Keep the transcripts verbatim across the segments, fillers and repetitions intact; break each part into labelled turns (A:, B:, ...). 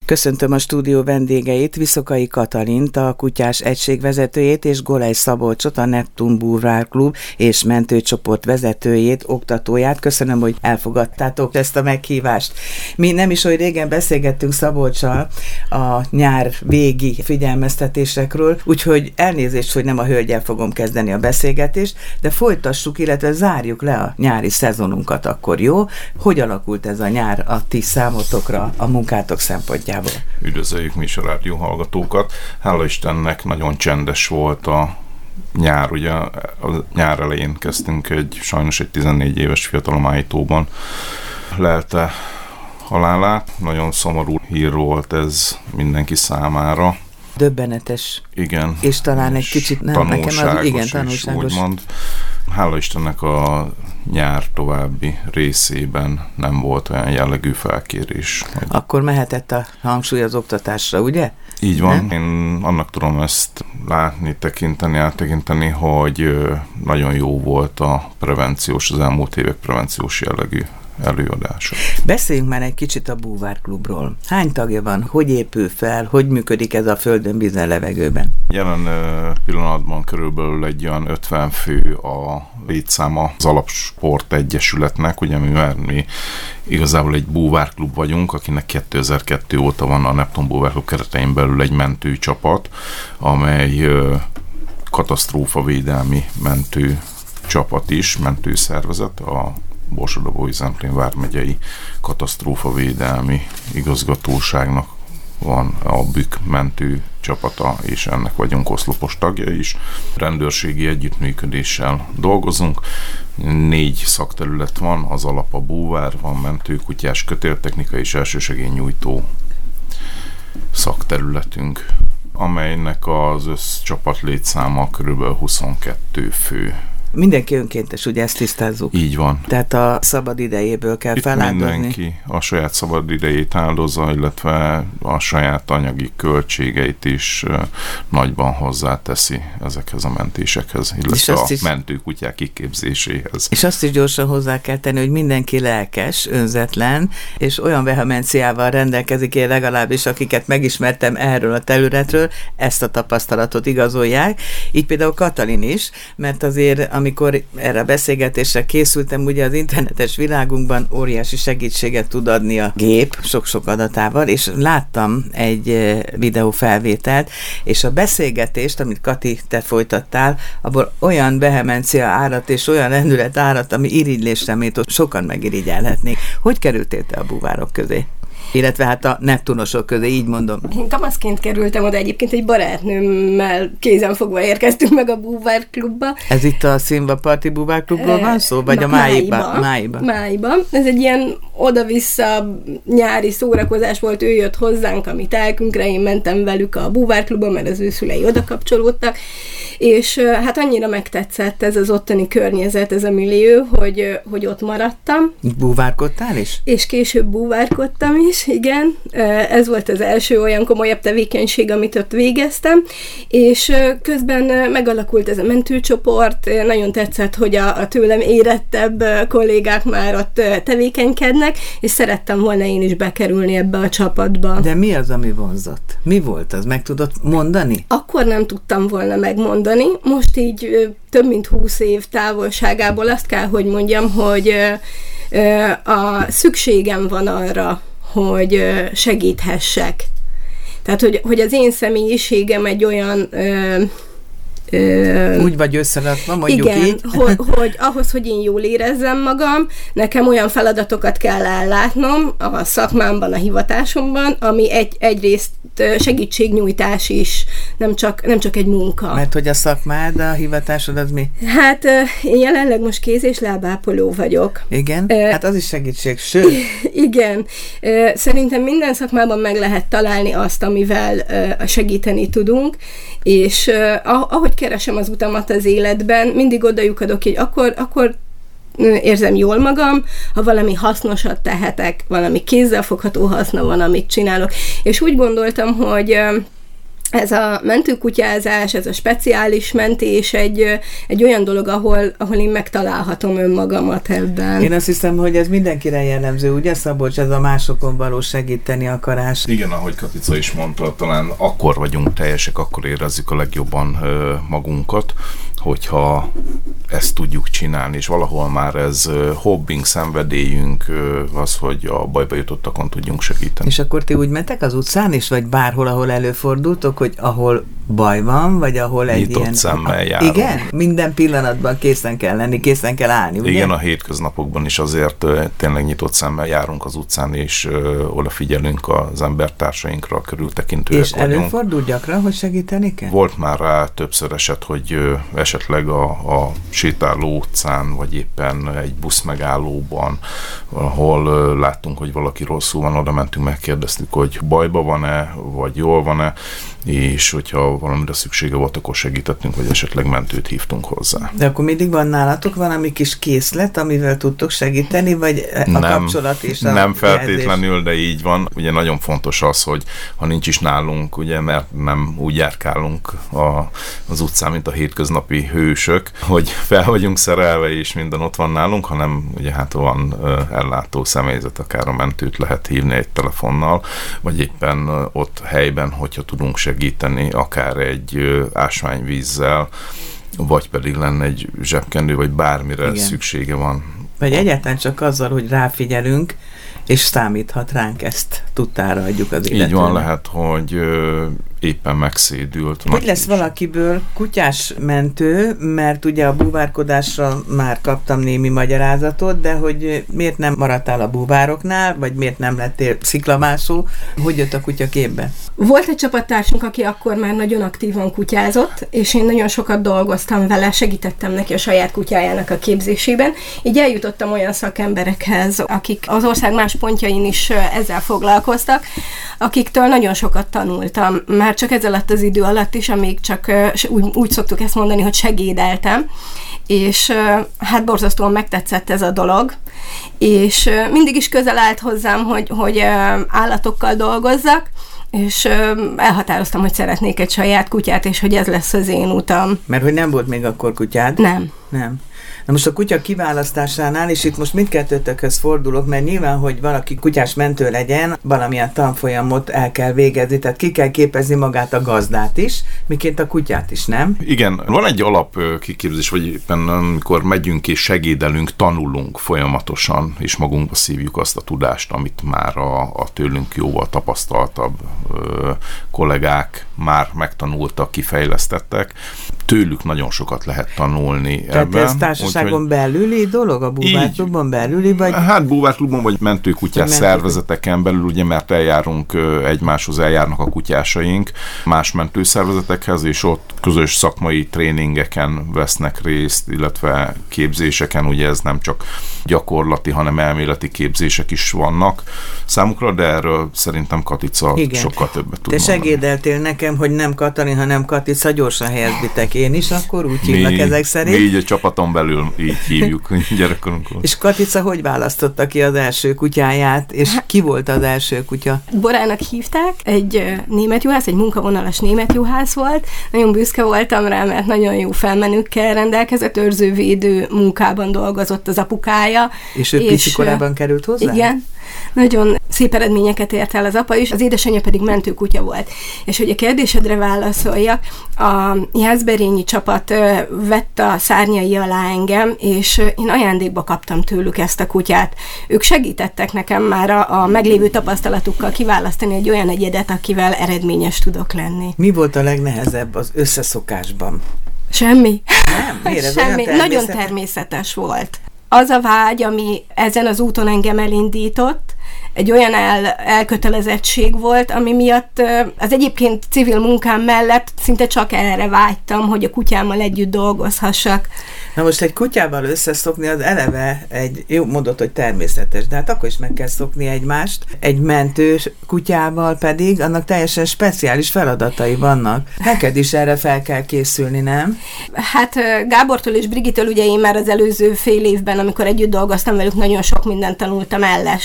A: Köszöntöm a stúdió vendégeit, Viszokai Katalint, a Kutyás Egység vezetőjét, és Golej Szabolcsot, a Neptun Búvár Klub és mentőcsoport vezetőjét, oktatóját. Köszönöm, hogy elfogadtátok ezt a meghívást. Mi nem is olyan régen beszélgettünk Szabolccsal a nyár végi figyelmeztetésekről, úgyhogy elnézést, hogy nem a hölgyel fogom kezdeni a beszélgetést, de folytassuk, illetve zárjuk le a nyári szezonunkat akkor, jó? Hogy alakult ez a nyár a ti számotokra, a munkátok szempontjából?
B: Üdvözöljük mi is a rádió hallgatókat. Hála Istennek nagyon csendes volt a nyár. Ugye a nyár elején kezdtünk egy, sajnos egy tizennégy éves fiatalom állítóban lelte halálát. Nagyon szomorú hír volt ez mindenki számára.
A: Döbbenetes.
B: Igen.
A: És talán egy kicsit nem,
B: tanulságos,
A: nekem az, igen, tanulságos.
B: Is, úgymond. Hála Istennek a nyár további részében nem volt olyan jellegű felkérés.
A: Akkor mehetett a hangsúly az oktatásra, ugye?
B: Így van.
A: Nem?
B: Én annak tudom ezt látni, tekinteni, áttekinteni, hogy nagyon jó volt a prevenciós, az elmúlt évek prevenciós jellegű előadása.
A: Beszéljünk már egy kicsit a Búvár Klubról. Hány tagja van? Hogy épül fel? Hogy működik ez a földön, vízen, levegőben?
B: Jelen pillanatban körülbelül egy olyan ötven fő a létszáma az Alapsport Egyesületnek, ugye mivel mi igazából egy Búvár Klub vagyunk, akinek kétezer-kettő óta van a Neptun Búvár Klub keretein belül egy mentőcsapat, amely katasztrófavédelmi mentőcsapat is, mentőszervezet, a Borsod-Abaúj-Zemplén vármegyei katasztrófavédelmi igazgatóságnak van a BÜK mentő csapata, és ennek vagyunk oszlopos tagja is. Rendőrségi együttműködéssel dolgozunk. Négy szakterület van, az alap a búvár, van mentő, kutyás, kötéltechnika és elsősegélynyújtó szakterületünk, amelynek az összcsapat létszáma kb. huszonkettő fő.
A: Mindenki önkéntes, ugye ezt tisztázzuk?
B: Így van.
A: Tehát a szabad idejéből kell
B: itt
A: feláldozni?
B: Mindenki a saját szabad idejét áldozza, illetve a saját anyagi költségeit is uh, nagyban hozzáteszi ezekhez a mentésekhez, illetve a is, mentőkutyák kiképzéséhez.
A: És azt is gyorsan hozzá kell tenni, hogy mindenki lelkes, önzetlen, és olyan vehemenciával rendelkezik, én legalábbis, akiket megismertem erről a területről, ezt a tapasztalatot igazolják. Így például Katalin is, mert azért amikor erre a beszélgetésre készültem, ugye az internetes világunkban óriási segítséget tud adni a gép, sok-sok adatával, és láttam egy videófelvételt, és a beszélgetést, amit Kati, te folytattál, abból olyan vehemencia árat és olyan lendület árat, ami irigylésre méltó, sokan megirigyelhetnék. Hogy kerültél te a búvárok közé? Illetve hát a neptunosok közé, így mondom.
C: Én kamaszként kerültem oda, egyébként egy barátnőmmel kézenfogva érkeztünk meg a Búvár Klubba.
A: Ez itt a Színva Parti Búvár Klubról van szó? Vagy a Máiba?
C: Máiba. Máiba. Ez egy ilyen oda-vissza nyári szórakozás volt, ő jött hozzánk a mi telkünkre, én mentem velük a Búvár Klubba, mert az ő szülei oda kapcsolódtak, és hát annyira megtetszett ez az ottani környezet, ez a millió, hogy, hogy ott maradtam.
A: Búvárkodtál is?
C: És később búvárkodtam is, igen. Ez volt az első olyan komolyabb tevékenység, amit ott végeztem, és közben megalakult ez a mentőcsoport, nagyon tetszett, hogy a, a tőlem érettebb kollégák már ott tevékenykednek, és szerettem volna én is bekerülni ebbe a csapatba.
A: De mi az, ami vonzott? Mi volt az? Meg tudod mondani?
C: Akkor nem tudtam volna megmondani. Most így több mint húsz év távolságából azt kell, hogy mondjam, hogy a szükségem van arra, hogy segíthessek. Tehát, hogy, hogy az én személyiségem egy olyan ö,
A: Ö, Úgy vagy összerakva, mondjuk
C: igen,
A: így.
C: hogy, hogy ahhoz, hogy én jól érezzem magam, nekem olyan feladatokat kell ellátnom a szakmámban, a hivatásomban, ami egy, egyrészt segítségnyújtás is, nem csak, nem csak egy munka.
A: Mert hogy a szakmád, a hivatásod az mi?
C: Hát én jelenleg most kéz- és lábápoló vagyok.
A: Igen? Uh, hát az is segítség, sőt.
C: Igen. Uh, szerintem minden szakmában meg lehet találni azt, amivel uh, segíteni tudunk, és uh, ahogy keresem az utamat az életben, mindig odajukadok, hogy akkor, akkor érzem jól magam, ha valami hasznosat tehetek, valami kézzelfogható haszna van, amit csinálok. És úgy gondoltam, hogy ez a mentőkutyázás, ez a speciális mentés egy, egy olyan dolog, ahol, ahol én megtalálhatom önmagamat ebben.
A: Én azt hiszem, hogy ez mindenkire jellemző, ugye Szabolcs, ez a másokon való segíteni akarás.
B: Igen, ahogy Katica is mondta, talán akkor vagyunk teljesek, akkor érezzük a legjobban ö, magunkat, hogyha ezt tudjuk csinálni, és valahol már ez ö, hobbink, szenvedélyünk, ö, az, hogy a bajba jutottakon tudjunk segíteni.
A: És akkor ti úgy mentek az utcán is, vagy bárhol, ahol előfordultok, hogy ahol baj van, vagy ahol egy
B: nyitott
A: ilyen...
B: szemmel járunk.
A: Igen? Minden pillanatban készen kell lenni, készen kell állni, ugye?
B: Igen, a hétköznapokban is azért uh, tényleg nyitott szemmel járunk az utcán, és uh, odafigyelünk az embertársainkra, körültekintőek
A: és
B: vagyunk.
A: És előfordul gyakran, hogy segíteni kell?
B: Volt már rá többször eset, hogy uh, esetleg a, a sétáló utcán, vagy éppen egy buszmegállóban, ahol uh, láttunk, hogy valaki rosszul van, oda mentünk, megkérdeztük, hogy bajba van-e, vagy jól van-e, és hogyha valamire szüksége volt, akkor segítettünk, vagy esetleg mentőt hívtunk hozzá.
A: De akkor mindig van nálatok valami kis készlet, amivel tudtok segíteni, vagy a
B: nem,
A: kapcsolat és a
B: Nem feltétlenül, jelzés. De így van. Ugye nagyon fontos az, hogy ha nincs is nálunk, ugye, mert nem úgy járkálunk a, az utcán, mint a hétköznapi hősök, hogy fel vagyunk szerelve, és minden ott van nálunk, hanem ugye hát van ellátó személyzet, akár a mentőt lehet hívni egy telefonnal, vagy éppen ott helyben, hogyha tudunk segíteni, akár egy ásványvízzel, vagy pedig lenne egy zsebkendő, vagy bármire igen. szüksége van.
A: Vagy egyáltalán csak azzal, hogy ráfigyelünk, és számíthat ránk, ezt tudtára adjuk az illetőnek.
B: Így van, lehet, hogy ö, éppen megszédült.
A: Hogy lesz is valakiből kutyás mentő, mert ugye a búvárkodásra már kaptam némi magyarázatot, de hogy miért nem maradtál a búvároknál, vagy miért nem lettél sziklamászó, hogy jött a kutya képbe?
C: Volt egy csapattársunk, aki akkor már nagyon aktívan kutyázott, és én nagyon sokat dolgoztam vele, segítettem neki a saját kutyájának a képzésében. Így eljutottam olyan szakemberekhez, akik az ország más pontjain is ezzel foglalkoztak, akiktől nagyon sokat tanultam, már csak ez alatt az idő alatt is, amíg csak úgy, úgy szoktuk ezt mondani, hogy segédeltem, és hát borzasztóan megtetszett ez a dolog, és mindig is közel állt hozzám, hogy, hogy állatokkal dolgozzak, és elhatároztam, hogy szeretnék egy saját kutyát, és hogy ez lesz az én utam.
A: Mert hogy nem volt még akkor kutyád?
C: Nem.
A: Nem. Na most a kutya kiválasztásánál, és itt most mindkettőtökhöz fordulok, mert nyilván, hogy valaki kutyás mentő legyen, valamilyen tanfolyamot el kell végezni, tehát ki kell képezni magát a gazdát is, miként a kutyát is, nem?
B: Igen, van egy alap kiképzés, vagy éppen amikor megyünk és segédelünk, tanulunk folyamatosan, és magunkba szívjuk azt a tudást, amit már a, a tőlünk jóval tapasztaltabb ö, kollégák már megtanultak, kifejlesztettek. Tőlük nagyon sokat lehet tanulni
A: Tehát ebben. Tehát ez társaságon úgy, belüli dolog, a búvárklubon belüli, vagy?
B: Hát búvárklubon, vagy mentőkutyás szervezeteken belül, ugye, mert eljárunk egymáshoz, eljárnak a kutyásaink más mentőszervezetekhez, és ott közös szakmai tréningeken vesznek részt, illetve képzéseken, ugye ez nem csak gyakorlati, hanem elméleti képzések is vannak számukra, de erről szerintem Katica igen. sokkal többet tud
A: Te mondani. Segédeltél nekem, hogy nem Katalin, hanem Katica, gyorsan helyezbitek én is, akkor úgy hívnak mi, ezek szerint.
B: Mi így a csapaton belül így hívjuk gyerekkorunkon.
A: És Katica hogy választotta ki az első kutyáját, és ki volt az első kutya?
C: Borának hívták, egy német juhász, egy munkavonalas német juhász volt. Nagyon büszke voltam rá, mert nagyon jó felmenőkkel rendelkezett, őrzővédő munkában dolgozott az apukája.
A: És ő pici korában került hozzá?
C: Igen. Nagyon szép eredményeket ért el az apa is, az édesanyja pedig mentőkutya volt. És hogy a kérdésedre válaszoljak, a Jászberényi csapat vett a szárnyai alá engem, és én ajándékba kaptam tőlük ezt a kutyát. Ők segítettek nekem már a, a meglévő tapasztalatukkal kiválasztani egy olyan egyedet, akivel eredményes tudok lenni.
A: Mi volt a legnehezebb az összeszokásban?
C: Semmi.
A: Nem? Miért?
C: Semmi. Nagyon természetes volt. Az a vágy, ami ezen az úton engem elindított, egy olyan el, elkötelezettség volt, ami miatt az egyébként civil munkám mellett szinte csak erre vágytam, hogy a kutyámmal együtt dolgozhassak.
A: Na most egy kutyával összeszokni az eleve egy, jó mondod, hogy természetes, de hát akkor is meg kell szokni egymást. Egy mentős kutyával pedig annak teljesen speciális feladatai vannak. Neked is erre fel kell készülni, nem?
C: Hát Gábortól és Brigitől ugye én már az előző fél évben, amikor együtt dolgoztam velük, nagyon sok mindent tanultam, ellestem. Gábor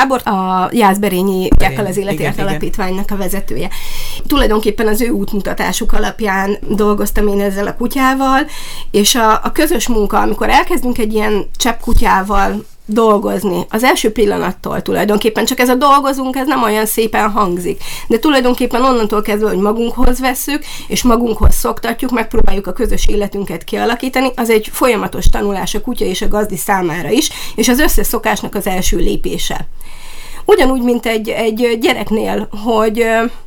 C: Gábor, a Jászberényi Kutyákkal az Életért Alapítványnak a vezetője. Tulajdonképpen az ő útmutatásuk alapján dolgoztam én ezzel a kutyával, és a, a közös munka, amikor elkezdünk egy ilyen csepp kutyával dolgozni, az első pillanattól tulajdonképpen, csak ez a dolgozunk, ez nem olyan szépen hangzik, de tulajdonképpen onnantól kezdve, hogy magunkhoz vesszük, és magunkhoz szoktatjuk, megpróbáljuk a közös életünket kialakítani, az egy folyamatos tanulás a kutya és a gazdi számára is, és az összeszokásnak az első lépése. Ugyanúgy, mint egy, egy gyereknél, hogy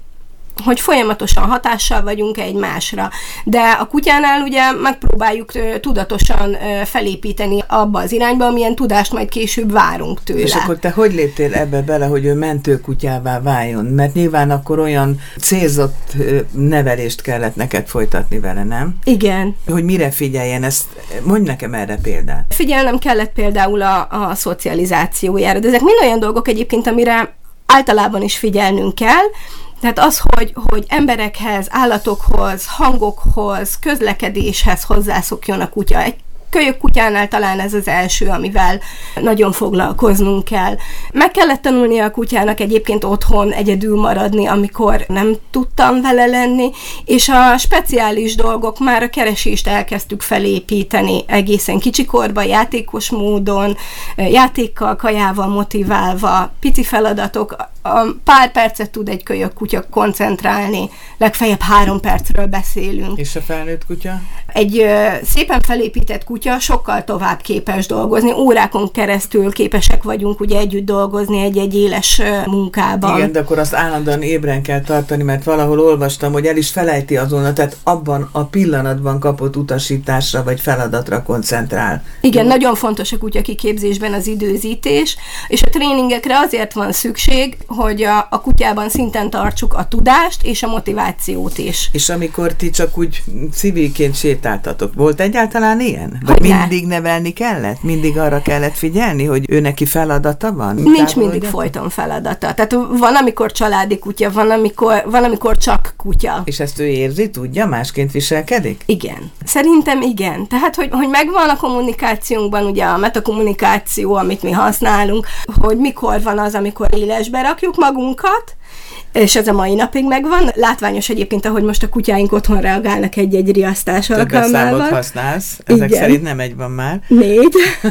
C: hogy folyamatosan hatással vagyunk egymásra. De a kutyánál ugye megpróbáljuk tudatosan felépíteni abba az irányba, amilyen tudást majd később várunk tőle.
A: És akkor te hogy léptél ebbe bele, hogy ő mentőkutyává váljon? Mert nyilván akkor olyan célzott nevelést kellett neked folytatni vele, nem?
C: Igen.
A: Hogy mire figyeljen, ezt mondj nekem erre példát.
C: Figyelnem kellett például a, a szocializációjára, de ezek mind olyan dolgok egyébként, amire általában is figyelnünk kell. Tehát az, hogy, hogy emberekhez, állatokhoz, hangokhoz, közlekedéshez hozzászokjon a kutya. Egy kölyök kutyánál talán ez az első, amivel nagyon foglalkoznunk kell. Meg kellett tanulnia a kutyának egyébként otthon egyedül maradni, amikor nem tudtam vele lenni, és a speciális dolgok, már a keresést elkezdtük felépíteni egészen kicsikorban, játékos módon, játékkal, kajával motiválva, pici feladatok. A pár percet tud egy kölyök kutya koncentrálni, legfeljebb három percről beszélünk.
A: És a felnőtt kutya?
C: Egy ö, szépen felépített kutya sokkal tovább képes dolgozni, órákon keresztül képesek vagyunk ugye együtt dolgozni egy-egy éles ö, munkában.
A: Igen, de akkor azt állandóan ébren kell tartani, mert valahol olvastam, hogy el is felejti azonnal, tehát abban a pillanatban kapott utasításra vagy feladatra koncentrál.
C: Igen, Jó. Nagyon fontos a kutya kiképzésben az időzítés, és a tréningekre azért van szükség, hogy a, a kutyában szinten tartsuk a tudást és a motivációt is.
A: És amikor ti csak úgy civilként sétáltatok, volt egyáltalán ilyen? Vagy
C: Hogyne?
A: mindig nevelni kellett? Mindig arra kellett figyelni, hogy ő neki feladata van?
C: Nincs mindig folyton feladata. Tehát van, amikor családi kutya, van amikor, van, amikor csak kutya.
A: És ezt ő érzi, tudja, másként viselkedik?
C: Igen. Szerintem igen. Tehát, hogy, hogy megvan a kommunikációnkban ugye a metakommunikáció, amit mi használunk, hogy mikor van az, amikor élesbe rakjuk magunkat, és ez a mai napig megvan. Látványos egyébként, ahogy most a kutyáink otthon reagálnak egy-egy riasztás alkalmával.
A: Több számot használsz, ezek Igen. szerint nem egy van már.
C: Négy.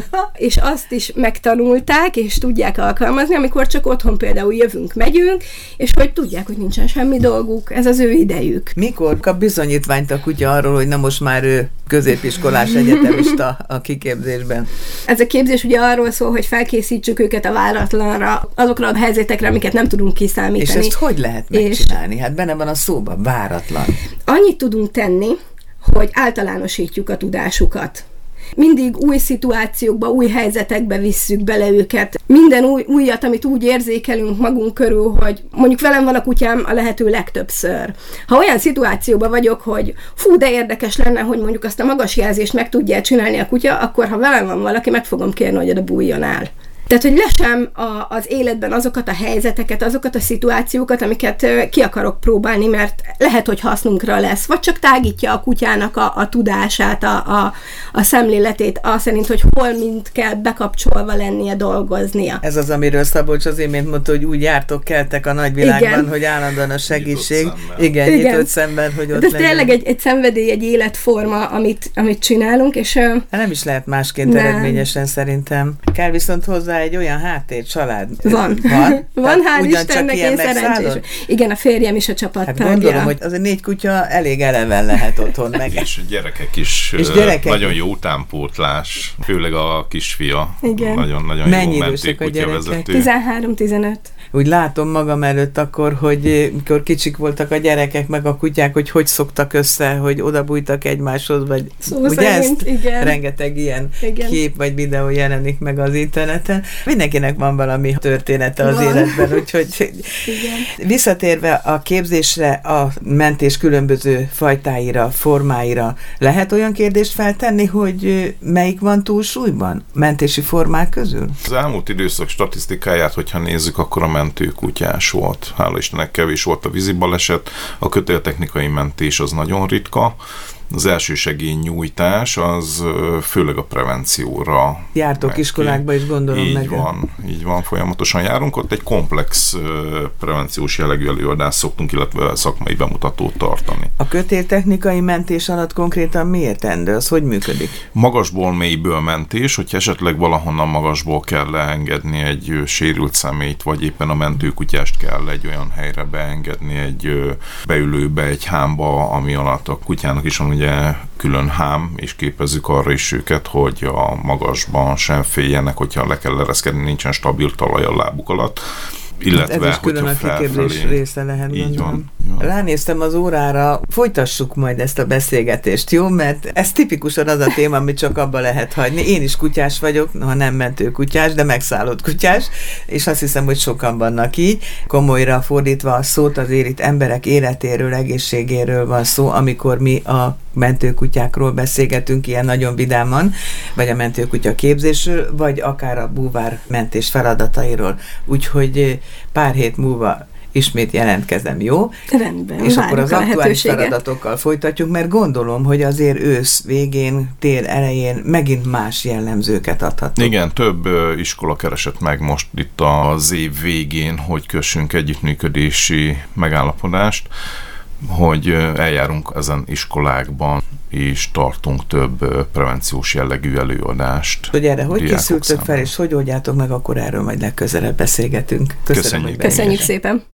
C: És azt is megtanulták, és tudják alkalmazni, amikor csak otthon például jövünk, megyünk, és hogy tudják, hogy nincsen semmi dolguk, ez az ő idejük.
A: Mikor kap bizonyítványt a kutya arról, hogy na most már ő középiskolás egyetemista a kiképzésben?
C: Ez a képzés ugye arról szól, hogy felkészítsük őket a váratlanra, azokra a helyzetekre, amiket nem tudunk kiszámítani.
A: És ezt hogy lehet megcsinálni? Hát benne van a szóban, váratlan.
C: Annyit tudunk tenni, hogy általánosítjuk a tudásukat. Mindig új szituációkba, új helyzetekbe visszük bele őket. Minden új, újat, amit úgy érzékelünk magunk körül, hogy mondjuk velem van a kutyám a lehető legtöbbször. Ha olyan szituációban vagyok, hogy fú, de érdekes lenne, hogy mondjuk azt a magas jelzést meg tudja csinálni a kutya, akkor ha velem van valaki, meg fogom kérni, hogy oda bújjon el. Tehát, hogy lesem a, az életben azokat a helyzeteket, azokat a szituációkat, amiket ki akarok próbálni, mert lehet, hogy hasznunkra lesz, vagy csak tágítja a kutyának a, a tudását, a, a, a szemléletét, azt szerint, hogy hol mind kell bekapcsolva lennie, dolgoznia.
A: Ez az, amiről Szabolcs az imént mondta, hogy úgy jártok, keltek a nagyvilágban, Igen. hogy állandóan a segítség. Nyitott Igen, Igen, nyitott szemben, hogy ott
C: ez legyen. Tényleg egy, egy szenvedély, egy életforma, amit, amit csinálunk, és...
A: Nem is lehet másként nem. eredményesen szerintem. Kell viszont hozzá egy olyan háttér, család.
C: Van.
A: Van,
C: Van hál' Istennek, én szerencsés. Igen, a férjem is a csapattagja.
A: Hát gondolom, hogy az a négy kutya elég eleven lehet otthon meg.
B: És gyerekek is és gyerekek nagyon jó utánpótlás, főleg a kisfia.
C: Igen.
B: Nagyon-nagyon jó mentőkutyavezető.
C: tizenhárom-tizenöt.
A: Úgy látom magam előtt akkor, hogy mikor kicsik voltak a gyerekek, meg a kutyák, hogy hogy szoktak össze, hogy odabújtak egymáshoz, vagy
C: szó
A: ugye
C: szerint,
A: ezt?
C: Igen.
A: Rengeteg ilyen
C: Igen.
A: kép vagy videó jelenik meg az interneten. Mindenkinek van valami története az
C: van.
A: életben, úgyhogy
C: Igen.
A: Visszatérve a képzésre, a mentés különböző fajtáira, formáira, lehet olyan kérdést feltenni, hogy melyik van túlsúlyban mentési formák közül?
B: Az elmúlt időszak statisztikáját, hogyha nézzük, akkor a mentőkutyás volt. Hála Istennek kevés volt a vízibaleset, a kötéltechnikai mentés az nagyon ritka, Az elsősegélynyújtás az főleg a prevencióra.
A: Jártok iskolákba is, gondolom.
B: Így
A: meg.
B: van, így van, folyamatosan járunk. Ott egy komplex prevenciós jellegű előadást szoktunk, illetve szakmai bemutatót tartani.
A: A kötéltechnikai mentés alatt konkrétan mi értendő? Az hogy működik?
B: Magasból, mélyből mentés, hogyha esetleg valahonnan magasból kell leengedni egy sérült személyt, vagy éppen a mentőkutyást kell egy olyan helyre beengedni, egy beülőbe, egy hámba, ami alatt a kutyának is van ugye külön hám, és képezzük arra is őket, hogy a magasban sem féljenek, hogyha le kell ereszkedni, nincsen stabil talaj a lábuk alatt. Illetve,
A: ez is külön a kiképzés része lehet,
B: így
A: van,
B: van.
A: Ránéztem az órára, folytassuk majd ezt a beszélgetést, jó? Mert ez tipikusan az a téma, amit csak abba lehet hagyni. Én is kutyás vagyok, ha nem mentő kutyás, de megszállott kutyás, és azt hiszem, hogy sokan vannak így. Komolyra fordítva a szót, azért itt emberek életéről, egészségéről van szó, amikor mi a mentőkutyákról beszélgetünk ilyen nagyon vidáman, vagy a mentőkutya képzésről, vagy akár a búvármentés feladatairól. Úgyhogy pár hét múlva ismét jelentkezem, jó?
C: Rendben,
A: és akkor az aktuális feladatokkal folytatjuk, mert gondolom, hogy azért ősz végén, tél elején megint más jellemzőket adhatunk.
B: Igen, több iskola keresett meg most itt az év végén, hogy kössünk együttműködési megállapodást, hogy eljárunk ezen iskolákban, és tartunk több prevenciós jellegű előadást.
A: Hogy erre hogy készültök fel, és hogy oldjátok meg, akkor erről majd legközelebb beszélgetünk.
B: Köszönöm,
C: Köszönjük, Köszönjük szépen!